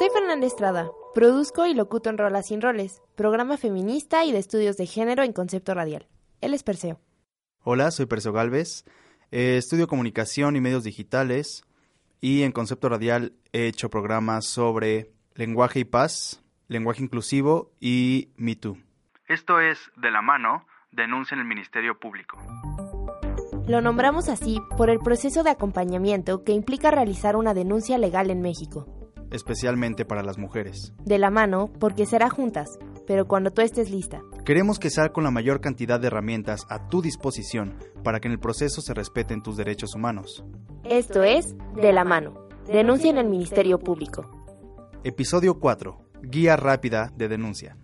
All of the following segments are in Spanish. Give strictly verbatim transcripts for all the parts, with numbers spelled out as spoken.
Soy Fernanda Estrada, produzco y locuto en Rolas sin Roles, programa feminista y de estudios de género en concepto radial. Él es Perseo. Hola, soy Perseo Galvez, eh, estudio comunicación y medios digitales y en concepto radial he hecho programas sobre lenguaje y paz, lenguaje inclusivo y Me Too. Esto es De la Mano, denuncia en el Ministerio Público. Lo nombramos así por el proceso de acompañamiento que implica realizar una denuncia legal en México. Especialmente para las mujeres. De la mano, porque será juntas, pero cuando tú estés lista. Queremos que sea con la mayor cantidad de herramientas a tu disposición para que en el proceso se respeten tus derechos humanos. Esto es De la Mano, denuncia en el Ministerio Público. Episodio cuatro. Guía rápida de denuncia.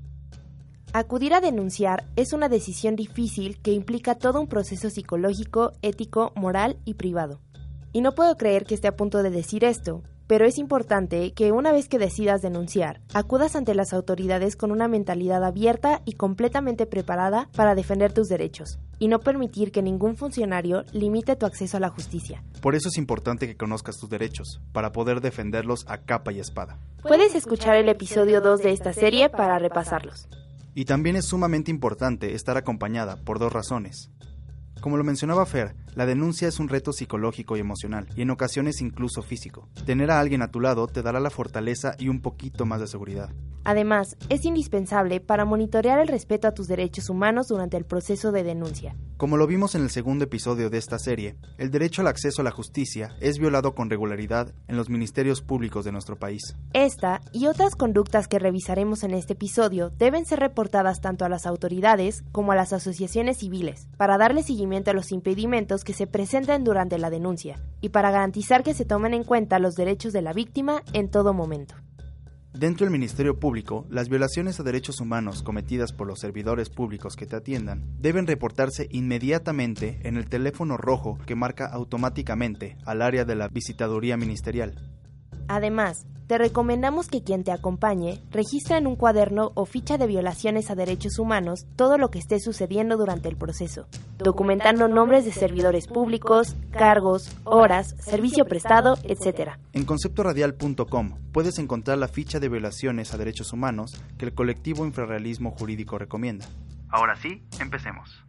Acudir a denunciar es una decisión difícil que implica todo un proceso psicológico, ético, moral y privado. Y no puedo creer que esté a punto de decir esto, pero es importante que una vez que decidas denunciar, acudas ante las autoridades con una mentalidad abierta y completamente preparada para defender tus derechos, y no permitir que ningún funcionario limite tu acceso a la justicia. Por eso es importante que conozcas tus derechos, para poder defenderlos a capa y espada. Puedes escuchar el episodio dos de esta serie para repasarlos. Y también es sumamente importante estar acompañada por dos razones. Como lo mencionaba Fer, la denuncia es un reto psicológico y emocional, y en ocasiones incluso físico. Tener a alguien a tu lado te dará la fortaleza y un poquito más de seguridad. Además, es indispensable para monitorear el respeto a tus derechos humanos durante el proceso de denuncia. Como lo vimos en el segundo episodio de esta serie, el derecho al acceso a la justicia es violado con regularidad en los ministerios públicos de nuestro país. Esta y otras conductas que revisaremos en este episodio deben ser reportadas tanto a las autoridades como a las asociaciones civiles, para darle seguimiento a los impedimentos que se presenten durante la denuncia y para garantizar que se tomen en cuenta los derechos de la víctima en todo momento. Dentro del Ministerio Público, las violaciones a derechos humanos cometidas por los servidores públicos que te atiendan deben reportarse inmediatamente en el teléfono rojo que marca automáticamente al área de la visitaduría ministerial. Además, te recomendamos que quien te acompañe registre en un cuaderno o ficha de violaciones a derechos humanos todo lo que esté sucediendo durante el proceso, documentando nombres de servidores públicos, cargos, horas, servicio prestado, etcétera. En concepto radial punto com puedes encontrar la ficha de violaciones a derechos humanos que el colectivo Infrarrealismo Jurídico recomienda. Ahora sí, empecemos.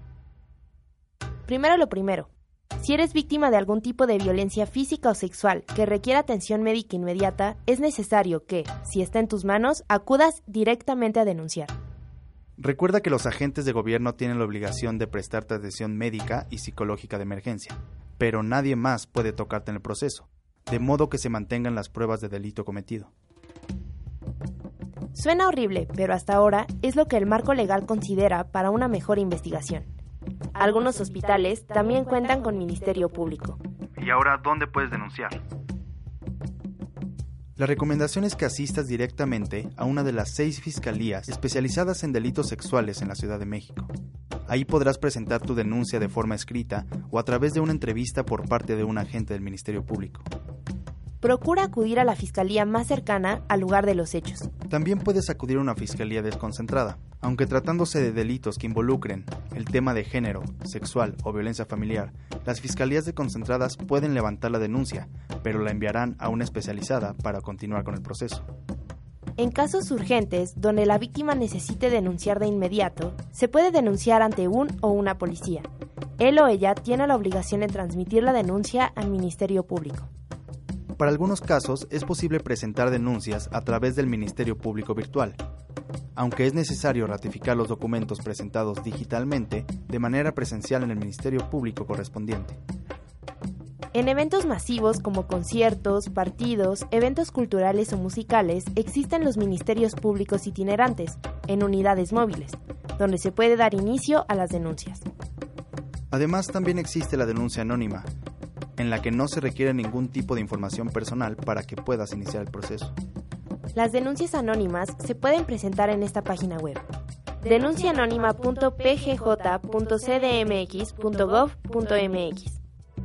Primero lo primero. Si eres víctima de algún tipo de violencia física o sexual que requiera atención médica inmediata, es necesario que, si está en tus manos, acudas directamente a denunciar. Recuerda que los agentes de gobierno tienen la obligación de prestarte atención médica y psicológica de emergencia, pero nadie más puede tocarte en el proceso, de modo que se mantengan las pruebas de delito cometido. Suena horrible, pero hasta ahora es lo que el marco legal considera para una mejor investigación. Algunos hospitales también cuentan con Ministerio Público. ¿Y ahora dónde puedes denunciar? La recomendación es que asistas directamente a una de las seis fiscalías especializadas en delitos sexuales en la Ciudad de México. Ahí podrás presentar tu denuncia de forma escrita o a través de una entrevista por parte de un agente del Ministerio Público. Procura acudir a la fiscalía más cercana al lugar de los hechos. También puedes acudir a una fiscalía desconcentrada, aunque tratándose de delitos que involucren el tema de género, sexual o violencia familiar, las fiscalías desconcentradas pueden levantar la denuncia, pero la enviarán a una especializada para continuar con el proceso. En casos urgentes, donde la víctima necesite denunciar de inmediato, se puede denunciar ante un o una policía. Él o ella tiene la obligación de transmitir la denuncia al Ministerio Público. Para algunos casos es posible presentar denuncias a través del Ministerio Público virtual, aunque es necesario ratificar los documentos presentados digitalmente de manera presencial en el Ministerio Público correspondiente. En eventos masivos como conciertos, partidos, eventos culturales o musicales, existen los ministerios públicos itinerantes, en unidades móviles, donde se puede dar inicio a las denuncias. Además, también existe la denuncia anónima, en la que no se requiere ningún tipo de información personal para que puedas iniciar el proceso. Las denuncias anónimas se pueden presentar en esta página web: denuncia anónima punto p g j punto c d m x punto gov punto m x.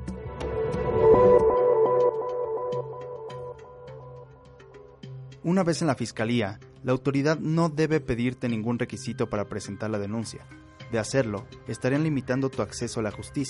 Una vez en la fiscalía, la autoridad no debe pedirte ningún requisito para presentar la denuncia. De hacerlo, estarían limitando tu acceso a la justicia,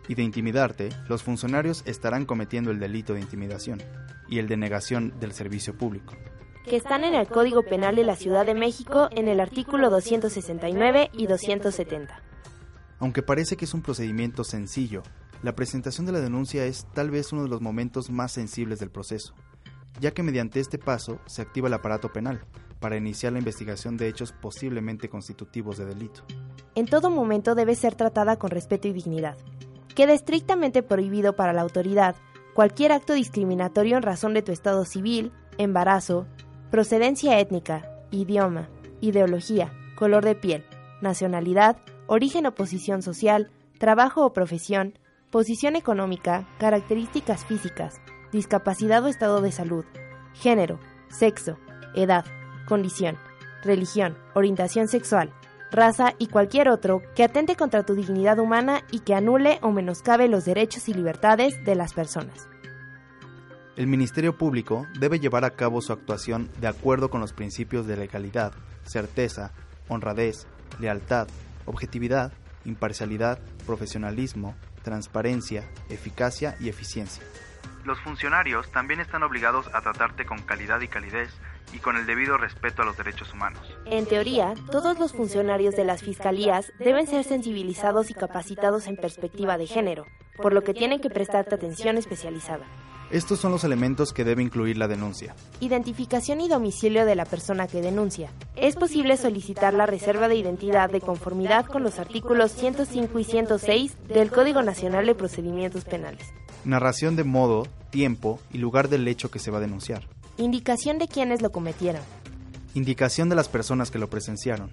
y de intimidarte, los funcionarios estarán cometiendo el delito de intimidación y el de negación del servicio público, que están en el Código Penal de la Ciudad de México en el artículo doscientos sesenta y nueve y doscientos setenta. Aunque parece que es un procedimiento sencillo, la presentación de la denuncia es tal vez uno de los momentos más sensibles del proceso, ya que mediante este paso se activa el aparato penal para iniciar la investigación de hechos posiblemente constitutivos de delito. En todo momento debe ser tratada con respeto y dignidad. Queda estrictamente prohibido para la autoridad cualquier acto discriminatorio en razón de tu estado civil, embarazo, procedencia étnica, idioma, ideología, color de piel, nacionalidad, origen o posición social, trabajo o profesión, posición económica, características físicas, discapacidad o estado de salud, género, sexo, edad, condición, religión, orientación sexual, raza y cualquier otro que atente contra tu dignidad humana y que anule o menoscabe los derechos y libertades de las personas. El Ministerio Público debe llevar a cabo su actuación de acuerdo con los principios de legalidad, certeza, honradez, lealtad, objetividad, imparcialidad, profesionalismo, transparencia, eficacia y eficiencia. Los funcionarios también están obligados a tratarte con calidad y calidez y con el debido respeto a los derechos humanos. En teoría, todos los funcionarios de las fiscalías deben ser sensibilizados y capacitados en perspectiva de género, por lo que tienen que prestarte atención especializada. Estos son los elementos que debe incluir la denuncia. Identificación y domicilio de la persona que denuncia. Es posible solicitar la reserva de identidad de conformidad con los artículos ciento cinco y ciento seis del Código Nacional de Procedimientos Penales. Narración de modo, tiempo y lugar del hecho que se va a denunciar. Indicación de quienes lo cometieron. Indicación de las personas que lo presenciaron.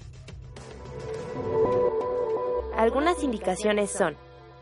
Algunas indicaciones son: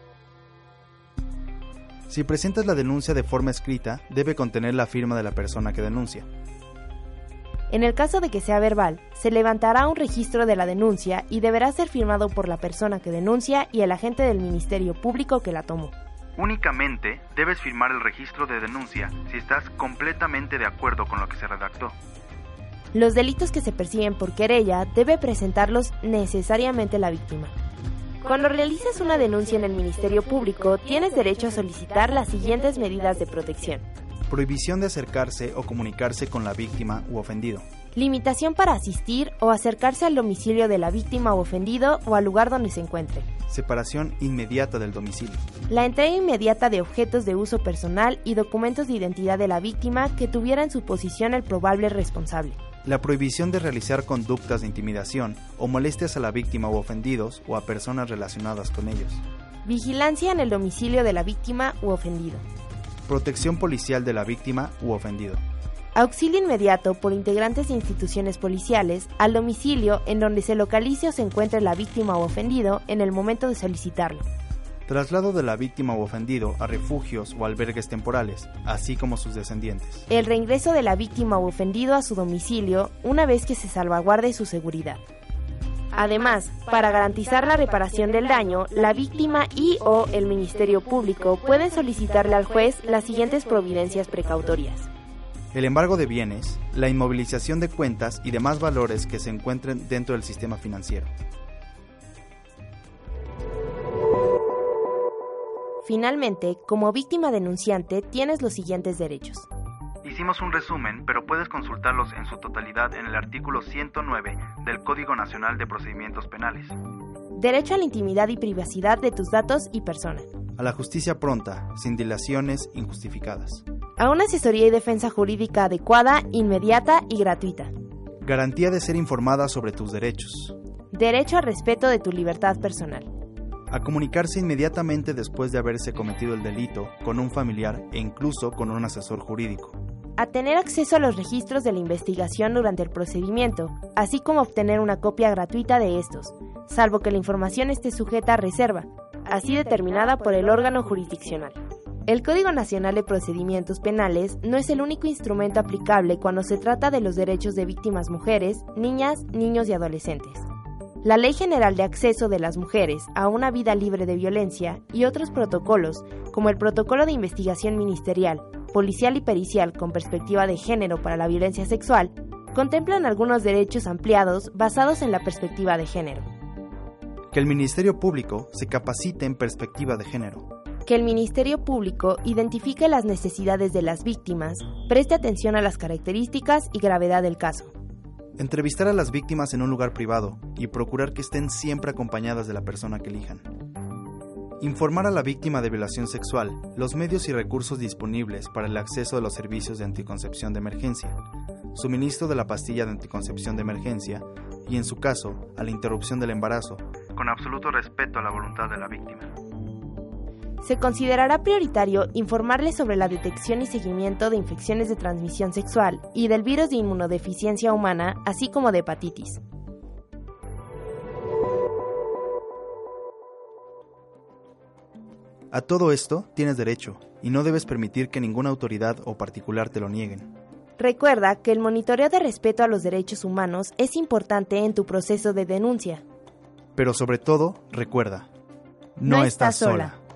si presentas la denuncia de forma escrita, debe contener la firma de la persona que denuncia. En el caso de que sea verbal, se levantará un registro de la denuncia y deberá ser firmado por la persona que denuncia y el agente del Ministerio Público que la tomó. Únicamente debes firmar el registro de denuncia si estás completamente de acuerdo con lo que se redactó. Los delitos que se persiguen por querella debe presentarlos necesariamente la víctima. Cuando realices una denuncia en el Ministerio Público, tienes derecho a solicitar las siguientes medidas de protección. Prohibición de acercarse o comunicarse con la víctima u ofendido. Limitación para asistir o acercarse al domicilio de la víctima u ofendido o al lugar donde se encuentre. Separación inmediata del domicilio. La entrega inmediata de objetos de uso personal y documentos de identidad de la víctima que tuviera en su posesión el probable responsable. La prohibición de realizar conductas de intimidación o molestias a la víctima u ofendidos o a personas relacionadas con ellos. Vigilancia en el domicilio de la víctima u ofendido. Protección policial de la víctima u ofendido. Auxilio inmediato por integrantes de instituciones policiales al domicilio en donde se localice o se encuentre la víctima o ofendido en el momento de solicitarlo. Traslado de la víctima o ofendido a refugios o albergues temporales, así como sus descendientes. El reingreso de la víctima o ofendido a su domicilio una vez que se salvaguarde su seguridad. Además, para garantizar la reparación del daño, la víctima y o el Ministerio Público pueden solicitarle al juez las siguientes providencias precautorias: el embargo de bienes, la inmovilización de cuentas y demás valores que se encuentren dentro del sistema financiero. Finalmente, como víctima denunciante, tienes los siguientes derechos. Hicimos un resumen, pero puedes consultarlos en su totalidad en el artículo ciento nueve del Código Nacional de Procedimientos Penales. Derecho a la intimidad y privacidad de tus datos y persona. A la justicia pronta, sin dilaciones injustificadas. A una asesoría y defensa jurídica adecuada, inmediata y gratuita. Garantía de ser informada sobre tus derechos. Derecho al respeto de tu libertad personal. A comunicarse inmediatamente después de haberse cometido el delito con un familiar e incluso con un asesor jurídico. A tener acceso a los registros de la investigación durante el procedimiento, así como obtener una copia gratuita de estos, salvo que la información esté sujeta a reserva, así determinada por el órgano jurisdiccional. El Código Nacional de Procedimientos Penales no es el único instrumento aplicable cuando se trata de los derechos de víctimas mujeres, niñas, niños y adolescentes. La Ley General de Acceso de las Mujeres a una Vida Libre de Violencia y otros protocolos, como el Protocolo de Investigación Ministerial, Policial y Pericial con Perspectiva de Género para la Violencia Sexual, contemplan algunos derechos ampliados basados en la perspectiva de género. Que el Ministerio Público se capacite en perspectiva de género. Que el Ministerio Público identifique las necesidades de las víctimas, preste atención a las características y gravedad del caso. Entrevistar a las víctimas en un lugar privado y procurar que estén siempre acompañadas de la persona que elijan. Informar a la víctima de violación sexual los medios y recursos disponibles para el acceso a los servicios de anticoncepción de emergencia, suministro de la pastilla de anticoncepción de emergencia y, en su caso, a la interrupción del embarazo, con absoluto respeto a la voluntad de la víctima. Se considerará prioritario informarles sobre la detección y seguimiento de infecciones de transmisión sexual y del virus de inmunodeficiencia humana, así como de hepatitis. A todo esto tienes derecho y no debes permitir que ninguna autoridad o particular te lo nieguen. Recuerda que el monitoreo de respeto a los derechos humanos es importante en tu proceso de denuncia. Pero sobre todo, recuerda, no, No estás estás sola. sola.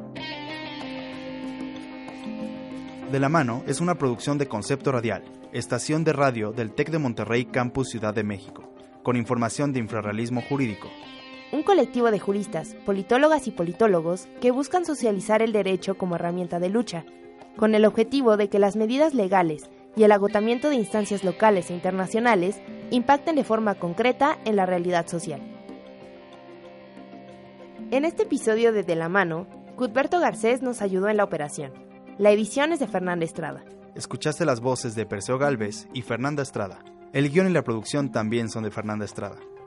De la mano es una producción de Concepto Radial, estación de radio del TEC de Monterrey Campus Ciudad de México, con información de infrarrealismo jurídico. Un colectivo de juristas, politólogas y politólogos que buscan socializar el derecho como herramienta de lucha, con el objetivo de que las medidas legales y el agotamiento de instancias locales e internacionales impacten de forma concreta en la realidad social. En este episodio de De la Mano, Cuthberto Garcés nos ayudó en la operación. La edición es de Fernanda Estrada. Escuchaste las voces de Perseo Gálvez y Fernanda Estrada. El guión y la producción también son de Fernanda Estrada.